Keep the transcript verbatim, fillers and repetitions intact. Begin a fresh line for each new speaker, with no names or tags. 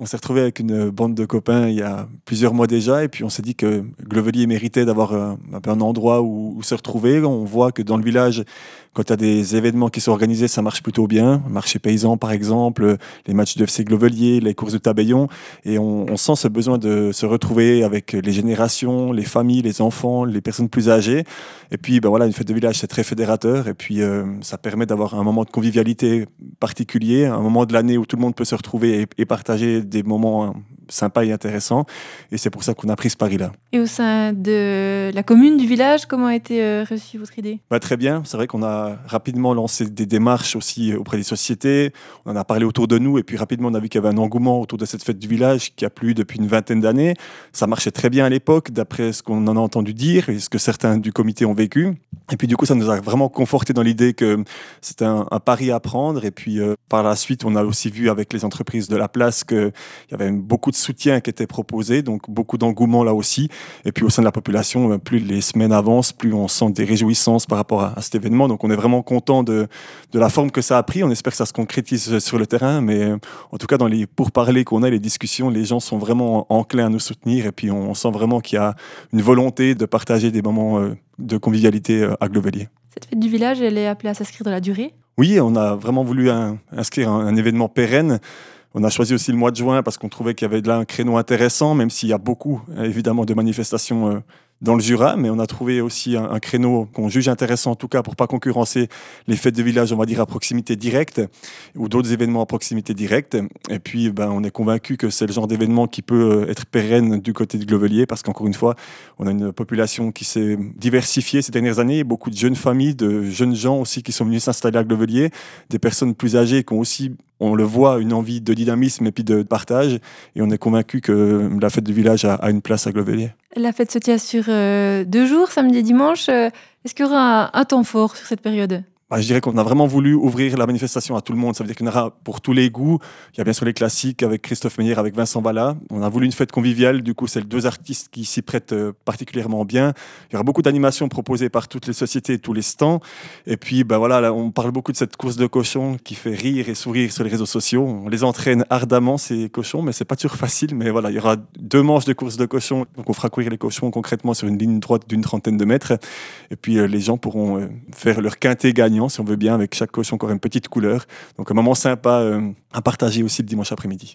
s'est retrouvé avec une bande de copains il y a plusieurs mois déjà, et puis on s'est dit que Glovelier méritait d'avoir euh, un peu un endroit où, où se retrouver. On voit que dans le village, quand il y a des événements qui sont organisés, ça marche plutôt bien. Marché paysan, par exemple, les matchs de F C Glovelier, les courses de Tabellon, et on, on sent ce besoin de se retrouver avec les générations, les familles, les enfants, les personnes plus âgées. Et puis, ben voilà, une fête de village, c'est très fédérateur, et puis euh, ça permet d'avoir un moment de convivialité particulier, un moment de l'année où tout le monde peut se retrouver et, et partager des moments hein, sympas et intéressants. Et c'est pour ça qu'on a pris ce pari-là.
Et au sein de la commune, du village, comment a été euh, reçue votre idée ?
Bah, très bien. C'est vrai qu'on a rapidement lancé des démarches aussi auprès des sociétés. On en a parlé autour de nous et puis rapidement on a vu qu'il y avait un engouement autour de cette fête du village qui a plu depuis une vingtaine d'années. Ça marchait très bien à l'époque d'après ce qu'on en a entendu dire et ce que certains du comité ont vécu. Et puis du coup ça nous a vraiment conforté dans l'idée que c'était un, un pari à prendre. Et puis euh, par la suite on a aussi vu avec les entreprises de la place qu'il y avait beaucoup de soutien qui était proposé, donc beaucoup d'engouement là aussi. Et puis au sein de la population, plus les semaines avancent, plus on sent des réjouissances par rapport à, à cet événement. Donc on est vraiment content de, de la forme que ça a pris. On espère que ça se concrétise sur le terrain, mais euh, en tout cas dans les pourparlers qu'on a, les discussions, les gens sont vraiment enclins à nous soutenir. Et puis on, on sent vraiment qu'il y a une volonté de partager des moments euh, de convivialité euh, à Glovelier.
Cette fête du village, elle est appelée à s'inscrire dans la durée ?
Oui, on a vraiment voulu un, inscrire un, un événement pérenne. On a choisi aussi le mois de juin parce qu'on trouvait qu'il y avait là un créneau intéressant, même s'il y a beaucoup, évidemment, de manifestations euh, dans le Jura, mais on a trouvé aussi un, un créneau qu'on juge intéressant, en tout cas, pour ne pas concurrencer les fêtes de village, on va dire, à proximité directe, ou d'autres événements à proximité directe. Et puis, ben, on est convaincu que c'est le genre d'événement qui peut être pérenne du côté de Glovelier, parce qu'encore une fois, on a une population qui s'est diversifiée ces dernières années, beaucoup de jeunes familles, de jeunes gens aussi qui sont venus s'installer à Glovelier, des personnes plus âgées qui ont aussi, on le voit, une envie de dynamisme et puis de partage. Et on est convaincu que la fête du village a, a une place à Glovelier.
La fête se tient sur euh, deux jours, samedi et dimanche. Euh, est-ce qu'il y aura un, un temps fort sur cette période ?
Bah, je dirais qu'on a vraiment voulu ouvrir la manifestation à tout le monde. Ça veut dire qu'il y en aura pour tous les goûts. Il y a bien sûr les classiques avec Christophe Meyer, avec Vincent Balla. On a voulu une fête conviviale. Du coup, c'est les deux artistes qui s'y prêtent particulièrement bien. Il y aura beaucoup d'animations proposées par toutes les sociétés et tous les stands. Et puis, bah voilà, là, on parle beaucoup de cette course de cochons qui fait rire et sourire sur les réseaux sociaux. On les entraîne ardemment, ces cochons, mais c'est pas toujours facile. Mais voilà, il y aura deux manches de course de cochons. Donc, on fera courir les cochons concrètement sur une ligne droite d'une trentaine de mètres. Et puis, euh, les gens pourront euh, faire leur quintet gagnant, si on veut bien, avec chaque cochon encore une petite couleur. Donc un moment sympa euh, à partager aussi le dimanche après-midi.